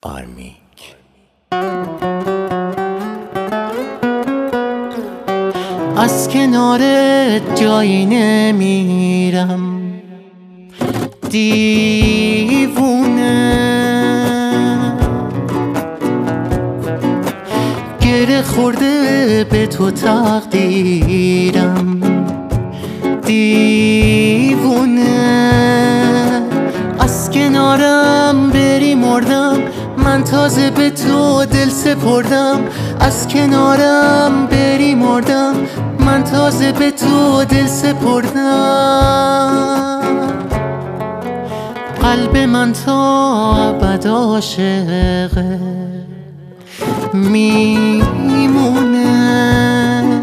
آرمیک. از کنارت جایی نمیرم دیوونه، گره خورده به تو تقدیرم دیوونه. از کنارم بری مردم، من تازه به تو دل سپردم. از کنارم بری مردم، من تازه به تو دل سپردم. قلب من تا ابد عاشقه میمونه،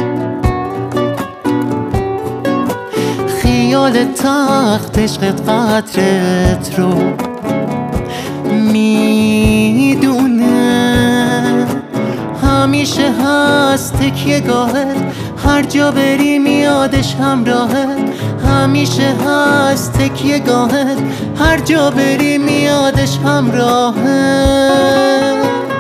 خیال تخت عشقت قدرت رو میدونه. همیشه هست تکیه گاهت، هر جا بری میادش همراهت. همیشه هست تکیه گاهت، هر جا بری میادش همراهت.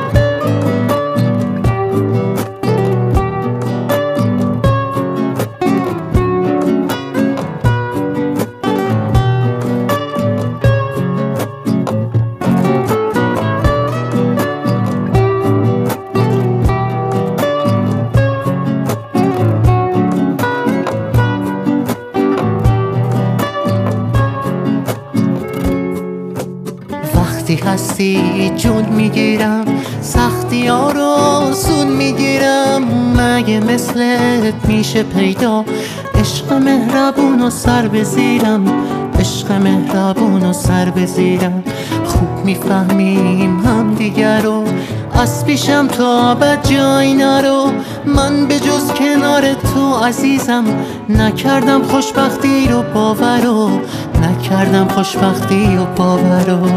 وقتی هستی جون میگیرم، سختی ها رو آسون میگیرم. مگه مثلت میشه پیدا عشق مهربون و سر بزیرم، عشق مهربون و سر بزیرم. خوب میفهمیم هم دیگر رو، از پیشم تا ابد جایی نرو. من به جز کنار تو عزیزم، نکردم خوشبختی رو باورو، نکردم خوشبختی رو باورو.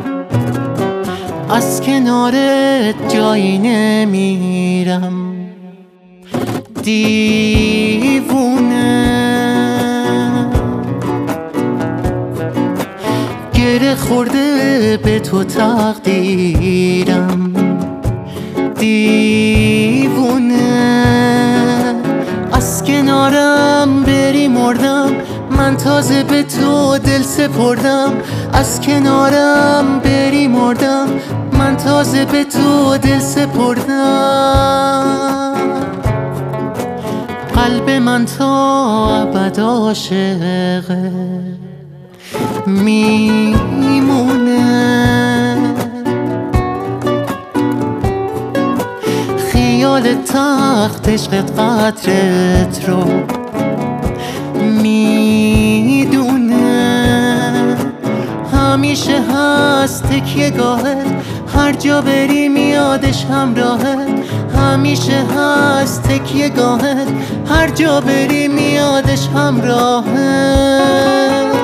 از کنارت جایی نمیرم دیوونه، گره خورده به تو تقدیرم دیوونه. از کنارم بری مردم، من تازه به تو دل سپردم. از کنارم بری مردم، من تازه به تو دل سپردم. قلب من تا ابد عاشقه میمونه، خیال تخت عشقت قدرت رو میدونه. همیشه هست تکیه گاهت، هر جا بری میادش همراهت. همیشه هست تکیه گاهت، هر جا بری میادش همراهت.